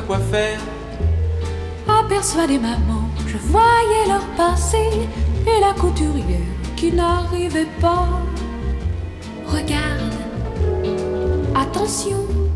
quoi faire. Aperçois des mamans, je voyais leur passer, et la couturière qui n'arrivait pas. Regarde, attention,